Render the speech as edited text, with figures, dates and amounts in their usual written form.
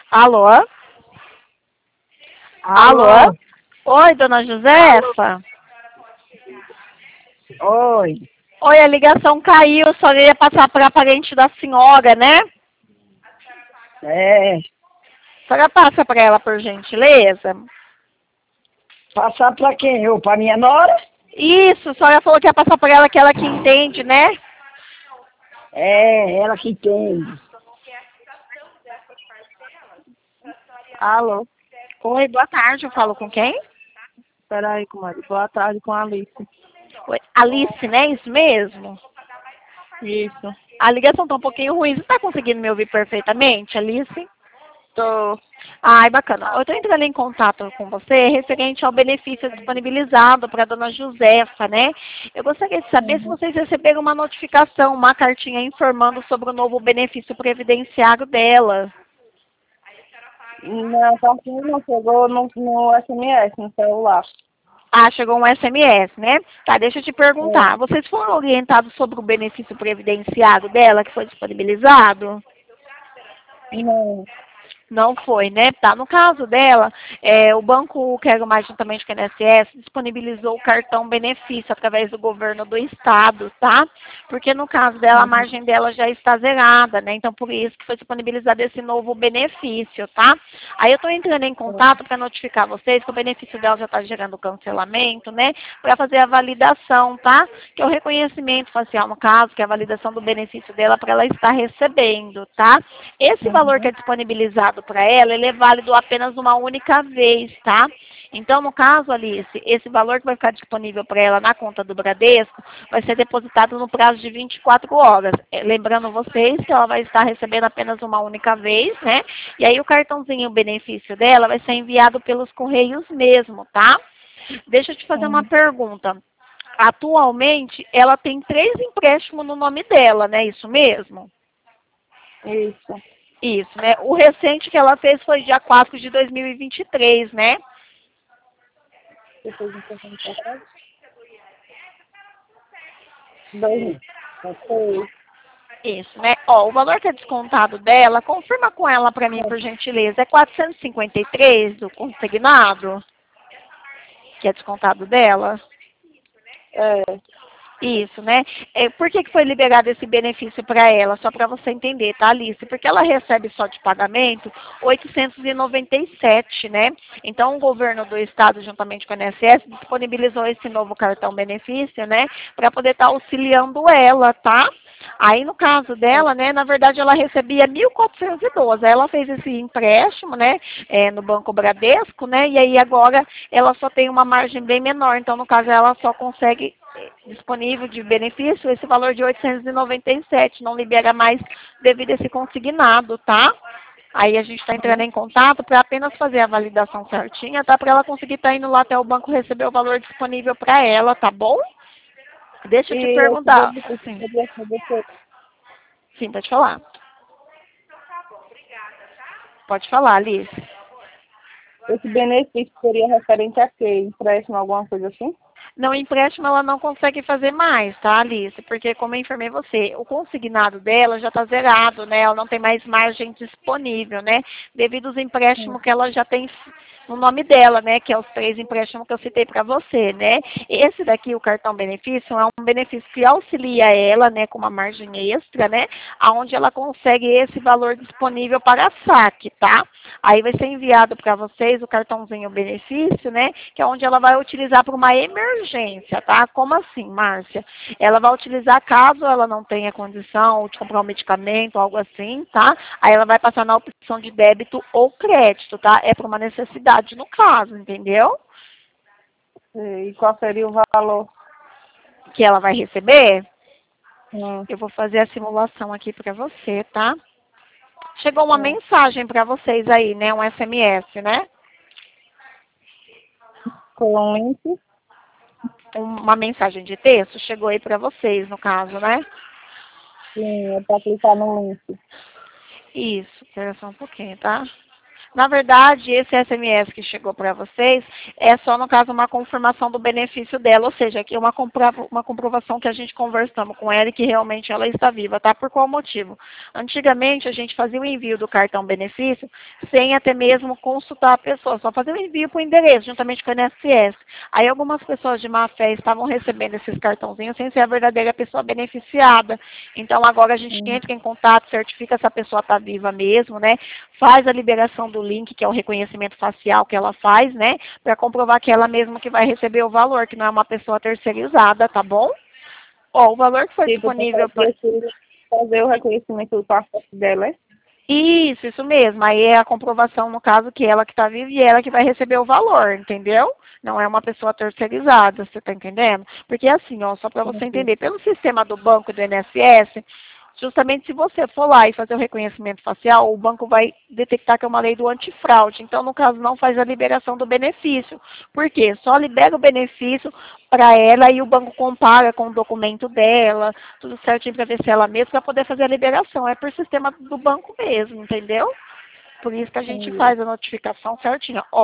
Alô? Alô? Alô? Oi, dona Josefa? Oi. Oi, a ligação caiu, só ia passar para a parente da senhora, né? É, A senhora passa para ela, por gentileza? passar pra quem? Eu, pra minha nora? Isso, a senhora falou que ia passar para ela, que ela que entende, né? É, ela que tem. Alô? Oi, boa tarde, eu falo com quem? Peraí, comadre. Boa tarde com a Alice. Oi, Alice, né? Isso mesmo? Isso. A ligação tá um pouquinho ruim, você tá conseguindo me ouvir perfeitamente, Alice? Tô. Ai, bacana. Eu estou entrando em contato com você referente ao benefício disponibilizado para a dona Josefa, né? Eu gostaria de saber se vocês receberam uma notificação, uma cartinha informando sobre o novo benefício previdenciário dela. Não, tá aqui não chegou no SMS, no celular. Ah, chegou um SMS, né? Tá, deixa eu te É. perguntar. Vocês foram orientados sobre o benefício previdenciário dela que foi disponibilizado? Não. Não foi, né? Tá. No caso dela, o Banco Quero Mais, juntamente com a INSS, disponibilizou o cartão benefício através do governo do estado, tá? Porque no caso dela, a margem dela já está zerada, né? Então, por isso que foi disponibilizado esse novo benefício, tá? Aí eu estou entrando em contato para notificar vocês que o benefício dela já está gerando cancelamento, né? Para fazer a validação, tá? Que é o reconhecimento facial, no caso, que é a validação do benefício dela para ela estar recebendo, tá? Esse valor que é disponibilizado para ela, ele é válido apenas uma única vez, tá? Então, no caso, Alice, esse valor que vai ficar disponível para ela na conta do Bradesco vai ser depositado no prazo de 24 horas. Lembrando vocês que ela vai estar recebendo apenas uma única vez, né? E aí o cartãozinho, o benefício dela, vai ser enviado pelos correios mesmo, tá? Deixa eu te fazer uma pergunta. Atualmente, ela tem 3 empréstimos no nome dela, né? Isso mesmo? Isso. Isso, né? O recente que ela fez foi dia 4 de 2023, né? Depois de 2 Ok. Isso, né? Ó, o valor que é descontado dela, confirma com ela para mim, por gentileza, é 453 do consignado, que é descontado dela? É. Isso, né? Por que foi liberado esse benefício para ela? Só para você entender, tá, Alice? Porque ela recebe só de pagamento 897, né? Então, o governo do estado, juntamente com a INSS, disponibilizou esse novo cartão benefício, né? Para poder estar auxiliando ela, tá? Aí, no caso dela, né, na verdade, ela recebia 1.412. Aí ela fez esse empréstimo, né, no Banco Bradesco, né, e aí agora ela só tem uma margem bem menor. Então, no caso, ela só consegue disponível de benefício esse valor de 897, não libera mais devido a esse consignado, tá? Aí a gente está entrando em contato para apenas fazer a validação certinha, tá? Para ela conseguir estar indo lá até o banco receber o valor disponível para ela, tá bom? Deixa eu te E esse perguntar. benefício Sim, poderia ser depois. sim, pode falar. Pode falar, Alice. Esse benefício seria referente a quê? Empréstimo, alguma coisa assim? Não, empréstimo ela não consegue fazer mais, tá, Alice? Porque, como eu informei você, o consignado dela já está zerado, né? Ela não tem mais margem disponível, né? Devido aos empréstimos que ela já tem no nome dela, né? Que é os 3 empréstimos que eu citei para você, né? Esse daqui, o cartão benefício, é um benefício que auxilia ela, né? Com uma margem extra, né? Aonde ela consegue esse valor disponível para saque, tá? Aí vai ser enviado para vocês o cartãozinho benefício, né? Que é onde ela vai utilizar para uma emergência, tá? Como assim, Márcia? Ela vai utilizar caso ela não tenha condição de comprar um medicamento, algo assim, tá? Aí ela vai passar na opção de débito ou crédito, tá? É para uma necessidade no caso, entendeu? E qual seria o valor? Que ela vai receber. Hum. Eu vou fazer a simulação aqui para você, tá? Chegou uma mensagem para vocês aí, né? Um SMS, né? Com um link? Uma mensagem de texto chegou aí para vocês, no caso, né? Sim, é para clicar no link. Isso, espera só um pouquinho, tá? Na verdade, esse SMS que chegou para vocês é só, no caso, uma confirmação do benefício dela, ou seja, aqui é uma comprovação que a gente conversamos com ela e que realmente ela está viva, tá? Por qual motivo? Antigamente, a gente fazia o envio do cartão benefício sem até mesmo consultar a pessoa, só fazia o envio para o endereço, juntamente com o INSS. Aí algumas pessoas de má fé estavam recebendo esses cartãozinhos sem ser a verdadeira pessoa beneficiada. Então, agora a gente entra em contato, certifica se a pessoa está viva mesmo, né? Faz a liberação do link, que é o reconhecimento facial que ela faz, né? Para comprovar que ela mesma que vai receber o valor, que não é uma pessoa terceirizada, tá bom? Ó, o valor que foi Tipo, disponível... preciso fazer o reconhecimento do passaporte dela, é? Isso mesmo. Aí é a comprovação, no caso, que ela que está viva e ela que vai receber o valor, entendeu? Não é uma pessoa terceirizada, você está entendendo? Porque assim, ó, só para você entender, pelo sistema do banco e do INSS, justamente se você for lá e fazer o reconhecimento facial, o banco vai detectar que é uma lei do antifraude. Então, no caso, não faz a liberação do benefício. Por quê? Só libera o benefício para ela e o banco compara com o documento dela, tudo certinho para ver se ela mesma, para poder fazer a liberação. É por sistema do banco mesmo, entendeu? Por isso que a gente faz a notificação certinha. Ó,